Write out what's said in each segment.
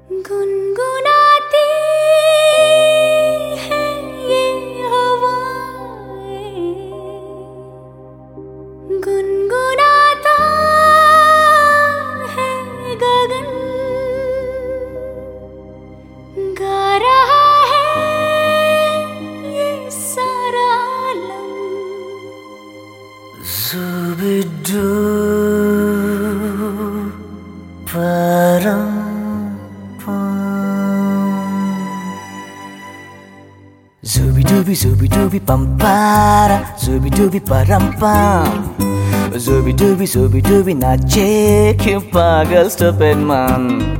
गुनगुनाती है ये हवाएं, गुनगुनाता है गगन, गा रहा है ये सारा आलम। Zubidu param Zubi pampara, zubi param pam. Zubi nache क्यों पागल stupid man.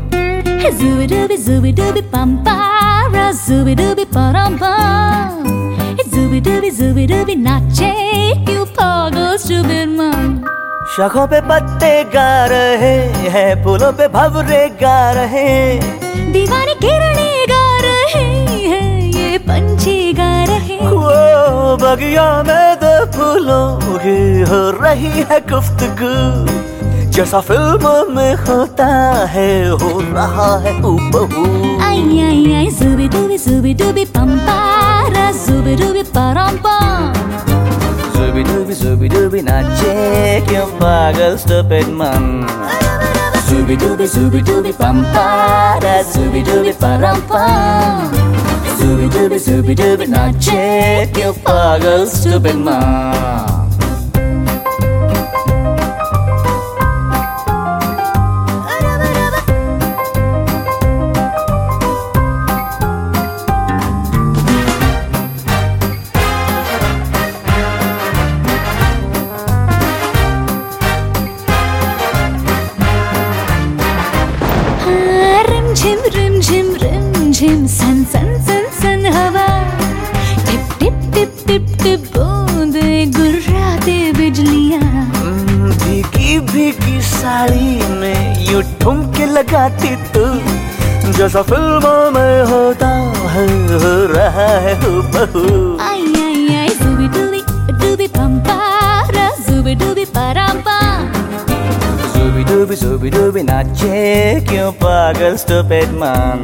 Zubi pampara, zubi param pam. Zubi nache क्यों पागल stupid man. शाखों पे पत्ते गा रहे हैं, फूलों पे भंवरे गा रहे, दीवानी किरणें गा रहे हैं, ये पंछी गा रहे। वो बगिया में दो फूलों की हो रही है गुफ्तगू, जैसा फिल्मों में होता है हो रहा है हूबहू। आई आई आई zubi dubi pampara, zubi param pam. Zubi nache क्यों पागल stupid man. Zubi pampara, zubi param pam. Zubi nache क्यों पागल stupid man. रिम झिम सन सन सन सन हवा, टिप टिप टिप टिप टिप बूंदे गुर्राते बिजलियां। भीगी भीगी साड़ी में यूं ठुमके लगाती तू, जैसा फिल्मों में होता है हो रहा है हूबहू। आई आई आई zubi pampara, zubi param pam. Zubi nache क्यों पागल stupid man.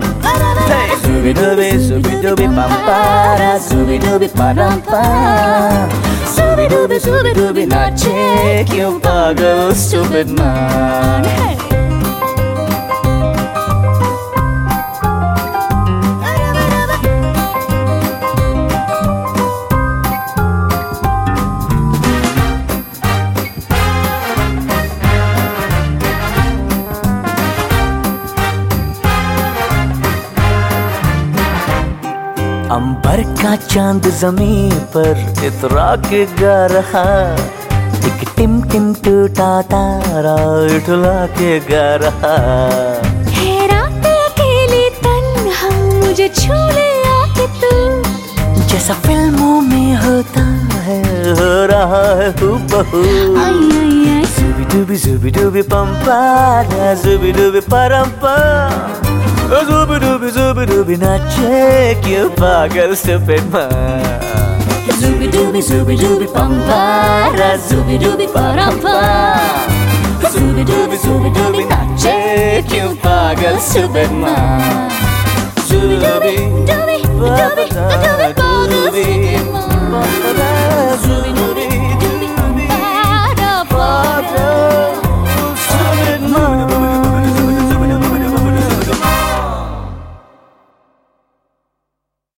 Zubi pampara, zubi param pam. Zubi nache क्यों पागल stupid man. अंबर का चांद जमीन पर इतरा के गा रहा, एक टिम टिम टूटा तारा उठला के गा रहा। है रात अकेली तन्हा मुझे छू ले आके तू, जैसा फिल्मों में होता है हो रहा है हूबहू। आई आई आई zubi dubi pampara, zubi param pam. Zubi nache क्यों पागल stupid man. Zubi pampara, zubi param pam. Zubi nache क्यों पागल stupid man. Zubi pagal stupid man.